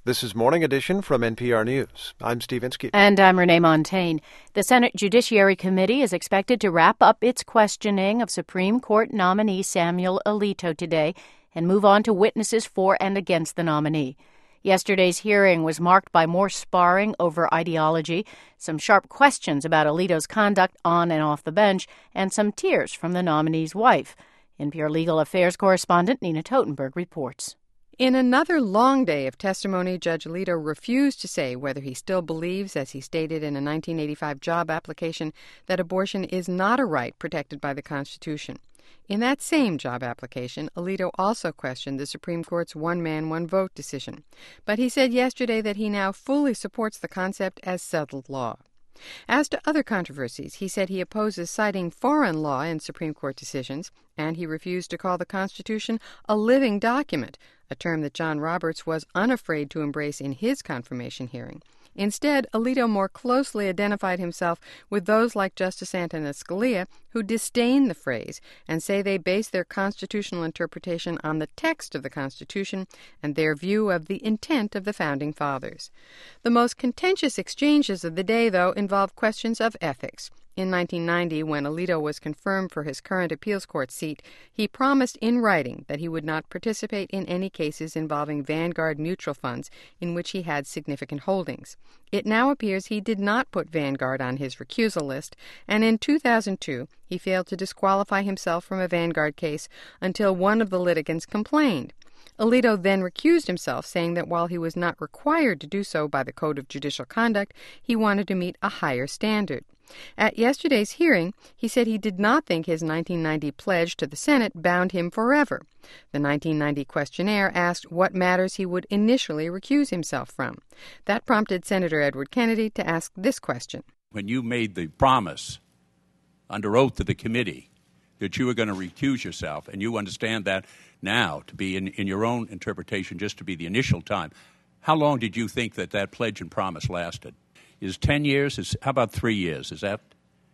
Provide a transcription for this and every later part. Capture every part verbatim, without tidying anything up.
This is Morning Edition from N P R News. I'm Steve Inskeep. And I'm Renee Montaigne. The Senate Judiciary Committee is expected to wrap up its questioning of Supreme Court nominee Samuel Alito today and move on to witnesses for and against the nominee. Yesterday's hearing was marked by more sparring over ideology, some sharp questions about Alito's conduct on and off the bench, and some tears from the nominee's wife. N P R Legal Affairs correspondent Nina Totenberg reports. In another long day of testimony, Judge Alito refused to say whether he still believes, as he stated in a nineteen eighty-five job application, that abortion is not a right protected by the Constitution. In that same job application, Alito also questioned the Supreme Court's one-man, one-vote decision. But he said yesterday that he now fully supports the concept as settled law. As to other controversies, he said he opposes citing foreign law in Supreme Court decisions, and he refused to call the Constitution a living document, a term that John Roberts was unafraid to embrace in his confirmation hearing. Instead, Alito more closely identified himself with those like Justice Antonin Scalia, who disdain the phrase and say they base their constitutional interpretation on the text of the Constitution and their view of the intent of the Founding Fathers. The most contentious exchanges of the day, though, involved questions of ethics. In nineteen ninety, when Alito was confirmed for his current appeals court seat, he promised in writing that he would not participate in any cases involving Vanguard mutual funds in which he had significant holdings. It now appears he did not put Vanguard on his recusal list, and in two thousand two, he failed to disqualify himself from a Vanguard case until one of the litigants complained. Alito then recused himself, saying that while he was not required to do so by the Code of Judicial Conduct, he wanted to meet a higher standard. At yesterday's hearing, he said he did not think his nineteen ninety pledge to the Senate bound him forever. The nineteen ninety questionnaire asked what matters he would initially recuse himself from. That prompted Senator Edward Kennedy to ask this question. When you made the promise under oath to the committee that you were going to recuse yourself, and you understand that now to be, in, in your own interpretation, just to be the initial time, how long did you think that that pledge and promise lasted? Is ten years? Is, how about three years? Is that?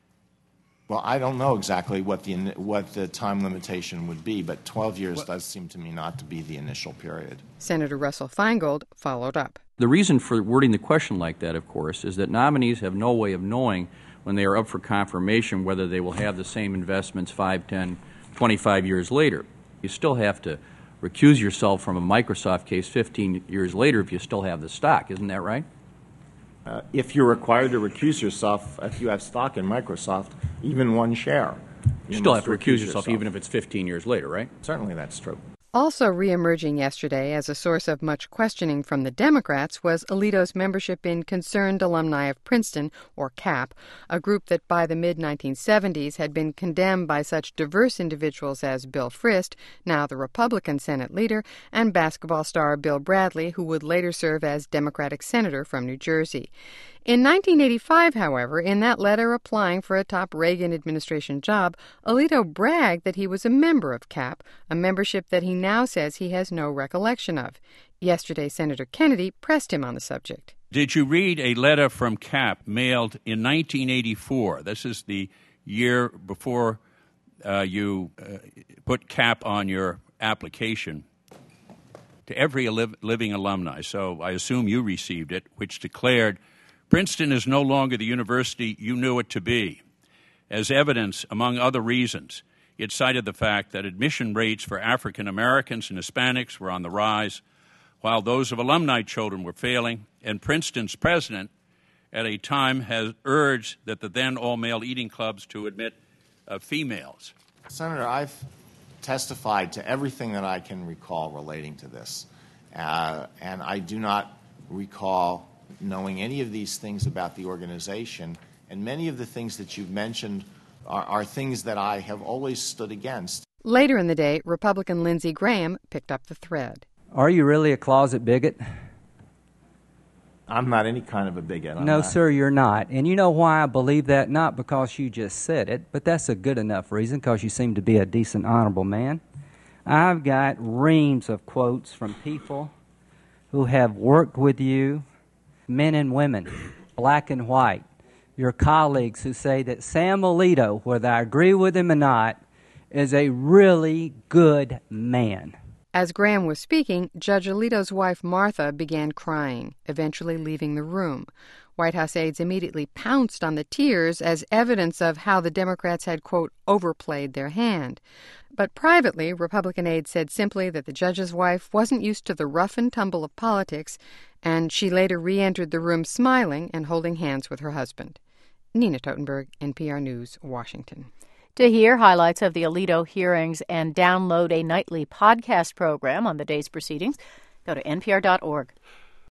Well, I don't know exactly what the what the time limitation would be, but twelve years what? does seem to me not to be the initial period. Senator Russell Feingold followed up. The reason for wording the question like that, of course, is that nominees have no way of knowing when they are up for confirmation whether they will have the same investments five, ten, twenty-five years later. You still have to recuse yourself from a Microsoft case fifteen years later if you still have the stock. Isn't that right? Uh, if you're required to recuse yourself, if you have stock in Microsoft, even one share, you, you still have to recuse, recuse yourself, yourself even if it's fifteen years later, right? Certainly that's true. Also re-emerging yesterday as a source of much questioning from the Democrats was Alito's membership in Concerned Alumni of Princeton, or CAP, a group that by the mid nineteen seventies had been condemned by such diverse individuals as Bill Frist, now the Republican Senate leader, and basketball star Bill Bradley, who would later serve as Democratic senator from New Jersey. In nineteen eighty-five, however, in that letter applying for a top Reagan administration job, Alito bragged that he was a member of CAP, a membership that he now says he has no recollection of. Yesterday, Senator Kennedy pressed him on the subject. Did you read a letter from CAP mailed in nineteen eighty-four? This is the year before uh, you uh, put CAP on your application, to every li- living alumni. So I assume you received it, which declared, Princeton is no longer the university you knew it to be. As evidence, among other reasons, it cited the fact that admission rates for African Americans and Hispanics were on the rise, while those of alumni children were failing, and Princeton's president at a time has urged that the then all-male eating clubs to admit uh, females. Senator, I've testified to everything that I can recall relating to this, uh, and I do not recall knowing any of these things about the organization, and many of the things that you've mentioned are, are things that I have always stood against. Later in the day, Republican Lindsey Graham picked up the thread. Are you really a closet bigot? I'm not any kind of a bigot. I'm no, not. sir, you're not. And you know why I believe that? Not because you just said it, but that's a good enough reason, because you seem to be a decent, honorable man. I've got reams of quotes from people who have worked with you, men and women, black and white, your colleagues who say that Sam Alito, whether I agree with him or not, is a really good man. As Graham was speaking, Judge Alito's wife, Martha, began crying, eventually leaving the room. White House aides immediately pounced on the tears as evidence of how the Democrats had, quote, overplayed their hand. But privately, Republican aides said simply that the judge's wife wasn't used to the rough and tumble of politics, and she later re-entered the room smiling and holding hands with her husband. Nina Totenberg, N P R News, Washington. To hear highlights of the Alito hearings and download a nightly podcast program on the day's proceedings, go to N P R dot org.